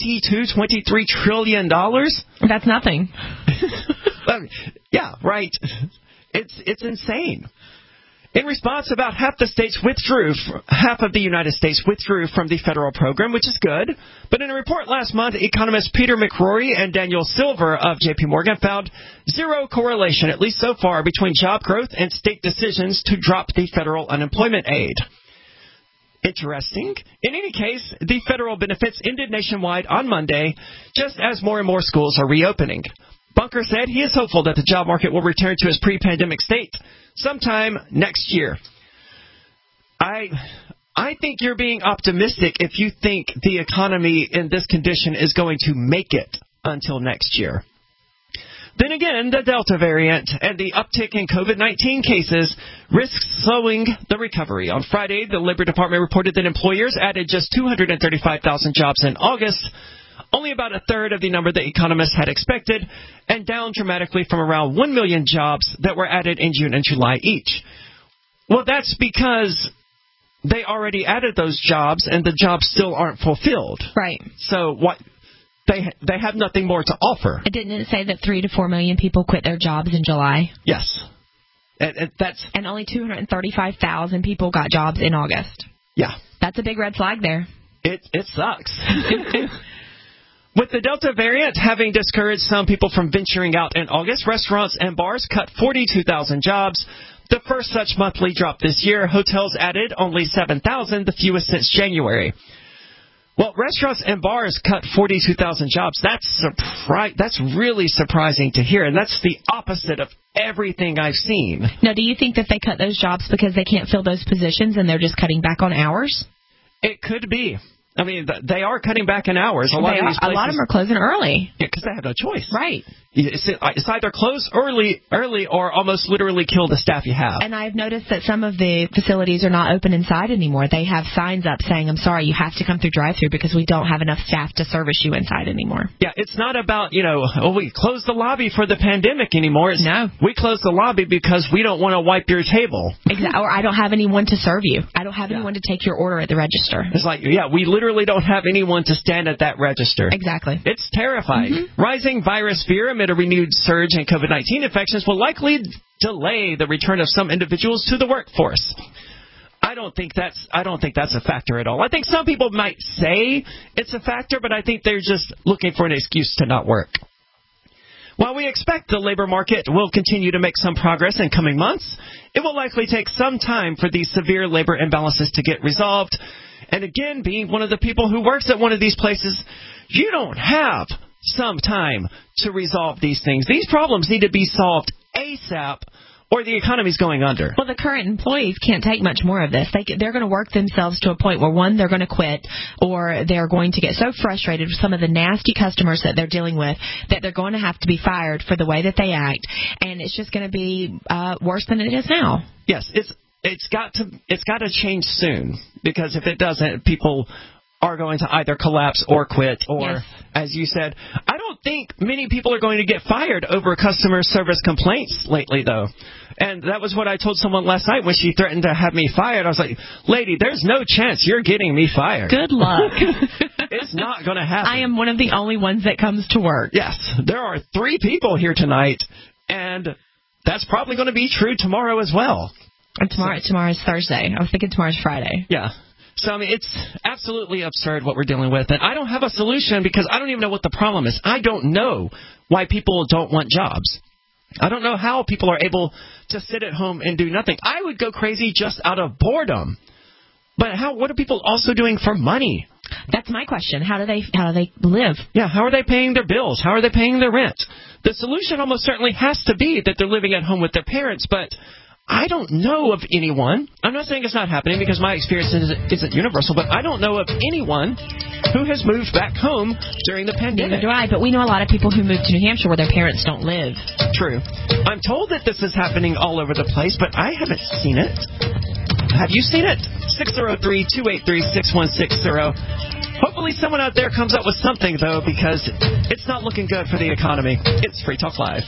$23 trillion. That's nothing. Yeah, right. It's insane. In response, about half of the United States withdrew from the federal program, which is good. But in a report last month, economists Peter McCrory and Daniel Silver of J.P. Morgan found zero correlation, at least so far, between job growth and state decisions to drop the federal unemployment aid. Interesting. In any case, the federal benefits ended nationwide on Monday, just as more and more schools are reopening. Bunker said he is hopeful that the job market will return to its pre-pandemic state sometime next year. I think you're being optimistic if you think the economy in this condition is going to make it until next year. Then again, the Delta variant and the uptick in COVID-19 cases risks slowing the recovery. On Friday, the Labor Department reported that employers added just 235,000 jobs in August, only about a third of the number that economists had expected, and down dramatically from around 1 million jobs that were added in June and July each. Well, that's because they already added those jobs, and the jobs still aren't fulfilled. Right. So what? They have nothing more to offer. Didn't it say that 3 to 4 million people quit their jobs in July? Yes. And only 235,000 people got jobs in August. Yeah. That's a big red flag there. It sucks. With the Delta variant having discouraged some people from venturing out in August, restaurants and bars cut 42,000 jobs. The first such monthly drop this year. Hotels added only 7,000, the fewest since January. Well, restaurants and bars cut 42,000 jobs. That's really surprising to hear, and that's the opposite of everything I've seen. Now, do you think that they cut those jobs because they can't fill those positions and they're just cutting back on hours? It could be. I mean, they are cutting back in hours. A lot of these places, a lot of them are closing early. Yeah, because they have no choice. Right. It's either close early or almost literally kill the staff you have. And I've noticed that some of the facilities are not open inside anymore. They have signs up saying, I'm sorry, you have to come through drive-thru because we don't have enough staff to service you inside anymore. Yeah, it's not about, we closed the lobby for the pandemic anymore. No. We closed the lobby because we don't want to wipe your table. Exactly. Or I don't have anyone to serve you. I don't have anyone to take your order at the register. It's like, we literally don't have anyone to stand at that register. Exactly. It's terrifying. Mm-hmm. Rising virus fear amid a renewed surge in COVID-19 infections will likely delay the return of some individuals to the workforce. I don't think that's a factor at all. I think some people might say it's a factor, but I think they're just looking for an excuse to not work. While we expect the labor market will continue to make some progress in coming months, it will likely take some time for these severe labor imbalances to get resolved. And again, being one of the people who works at one of these places, you don't have some time to resolve these things. These problems need to be solved ASAP, or the economy's going under. Well, the current employees can't take much more of this. They're going to work themselves to a point where, one, they're going to quit, or they're going to get so frustrated with some of the nasty customers that they're dealing with that they're going to have to be fired for the way that they act, and it's just going to be worse than it is now. Yes, it's got to change soon, because if it doesn't, people are going to either collapse or quit, or, as you said, I don't think many people are going to get fired over customer service complaints lately, though. And that was what I told someone last night when she threatened to have me fired. I was like, lady, there's no chance you're getting me fired. Good luck. It's not going to happen. I am one of the only ones that comes to work. Yes, there are 3 people here tonight, and that's probably going to be true tomorrow as well. And tomorrow's Thursday. I was thinking tomorrow's Friday. Yeah. So, I mean, it's absolutely absurd what we're dealing with. And I don't have a solution because I don't even know what the problem is. I don't know why people don't want jobs. I don't know how people are able to sit at home and do nothing. I would go crazy just out of boredom. But what are people also doing for money? That's my question. How do they live? Yeah, how are they paying their bills? How are they paying their rent? The solution almost certainly has to be that they're living at home with their parents, but I don't know of anyone. I'm not saying it's not happening because my experience isn't universal, but I don't know of anyone who has moved back home during the pandemic. Neither do I, but we know a lot of people who moved to New Hampshire where their parents don't live. True. I'm told that this is happening all over the place, but I haven't seen it. Have you seen it? 603-283-6160. Hopefully someone out there comes up with something, though, because it's not looking good for the economy. It's Free Talk Live.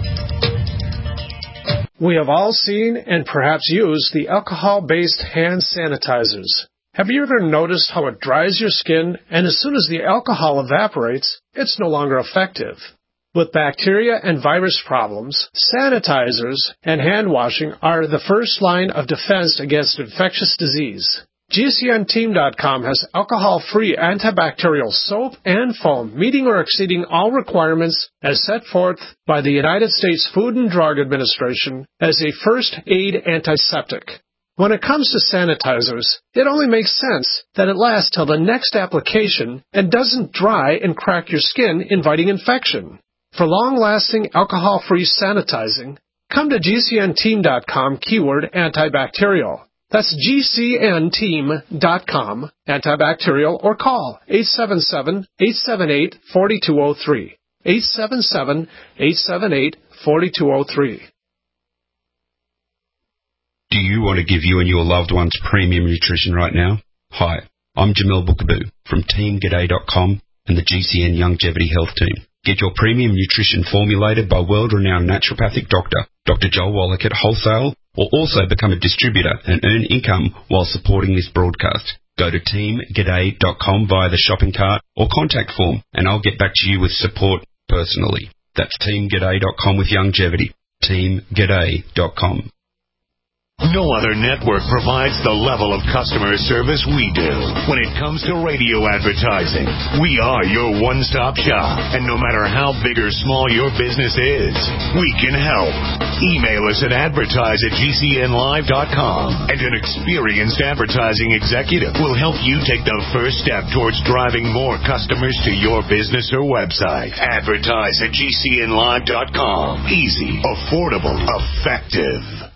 We have all seen and perhaps used the alcohol-based hand sanitizers. Have you ever noticed how it dries your skin, and as soon as the alcohol evaporates, it's no longer effective? With bacteria and virus problems, sanitizers and hand washing are the first line of defense against infectious disease. GCNteam.com has alcohol-free antibacterial soap and foam meeting or exceeding all requirements as set forth by the United States Food and Drug Administration as a first aid antiseptic. When it comes to sanitizers, it only makes sense that it lasts till the next application and doesn't dry and crack your skin, inviting infection. For long-lasting alcohol-free sanitizing, come to GCNteam.com keyword antibacterial. That's GCNteam.com, antibacterial, or call 877-878-4203. 877-878-4203. Do you want to give you and your loved ones premium nutrition right now? Hi, I'm Jamil Bookaboo from TeamGaday.com and the GCN Longevity Health Team. Get your premium nutrition formulated by world-renowned naturopathic doctor, Dr. Joel Wallach at Wholesale, or also become a distributor and earn income while supporting this broadcast. Go to TeamGaday.com via the shopping cart or contact form, and I'll get back to you with support personally. That's TeamGaday.com with longevity. TeamGaday.com. No other network provides the level of customer service we do. When it comes to radio advertising, we are your one-stop shop. And no matter how big or small your business is, we can help. Email us at advertise@gcnlive.com, and an experienced advertising executive will help you take the first step towards driving more customers to your business or website. Advertise@gcnlive.com. Easy, affordable, effective.